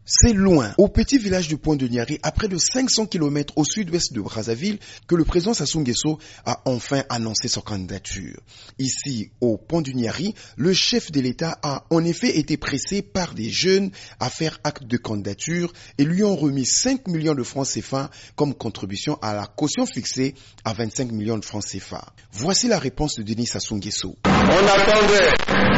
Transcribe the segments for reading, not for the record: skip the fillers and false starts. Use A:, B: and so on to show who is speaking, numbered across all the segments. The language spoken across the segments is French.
A: C'est loin, au petit village du Pont de Niari, à près de 500 km au sud-ouest de Brazzaville, que le président Sassou Nguesso a enfin annoncé sa candidature. Ici, au Pont du Niari, le chef de l'État a en effet été pressé par des jeunes à faire acte de candidature et lui ont remis 5 millions de francs CFA comme contribution à la caution fixée à 25 millions de francs CFA. Voici la réponse de Denis Sassou Nguesso.
B: On attendait.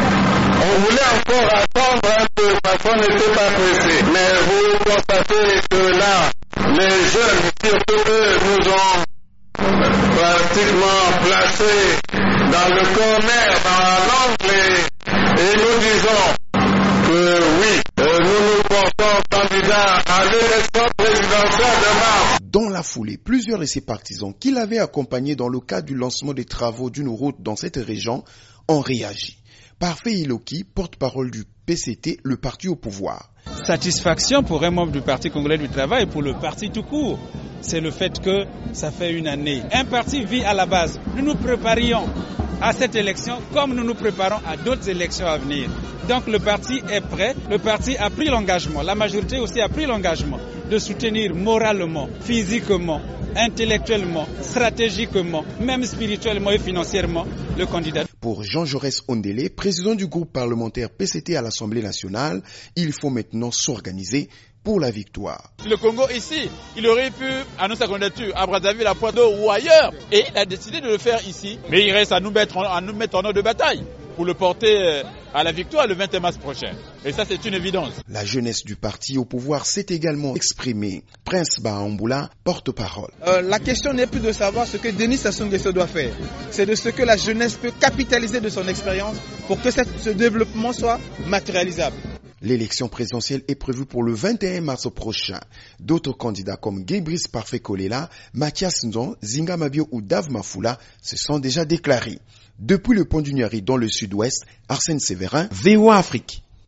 B: On voulait encore attendre un peu parce qu'on n'était pas pressé. Mais vous constatez que là, les jeunes, surtout eux, nous ont pratiquement placés dans le corner, dans l'angle, et nous disons que oui, nous nous portons candidats à l'élection présidentielle de mars.
A: Dans la foulée, plusieurs de ses partisans qui l'avaient accompagné dans le cadre du lancement des travaux d'une route dans cette région ont réagi. Parfait Iloki, porte-parole du PCT, le parti au pouvoir.
C: Satisfaction pour un membre du Parti congolais du travail et pour le parti tout court. C'est le fait que ça fait une année. Un parti vit à la base. Nous nous préparions à cette élection comme nous nous préparons à d'autres élections à venir. Donc le parti est prêt. Le parti a pris l'engagement. La majorité aussi a pris l'engagement de soutenir moralement, physiquement, intellectuellement, stratégiquement, même spirituellement et financièrement le candidat.
A: Pour Jean Jaurès Ondélé, président du groupe parlementaire PCT à l'Assemblée nationale, il faut maintenant s'organiser pour la victoire.
D: Le Congo ici, il aurait pu annoncer sa candidature à Brazzaville, à Pointe-Noire ou ailleurs, et il a décidé de le faire ici. Mais il reste à nous mettre en ordre de bataille pour le porter à la victoire le 21 mars prochain. Et ça, c'est une évidence.
A: La jeunesse du parti au pouvoir s'est également exprimée. Prince Bahamboula, porte-parole.
E: La question n'est plus de savoir ce que Denis Sassou Nguesso doit faire. C'est de ce que la jeunesse peut capitaliser de son expérience pour que ce développement soit matérialisable.
A: L'élection présidentielle est prévue pour le 21 mars prochain. D'autres candidats comme Gébrice Parfait Kolela, Mathias Ndon, Zinga Mabio ou Dave Mafoula se sont déjà déclarés. Depuis le Pont du Niari dans le sud-ouest, Arsène Sévérin, VOA Afrique.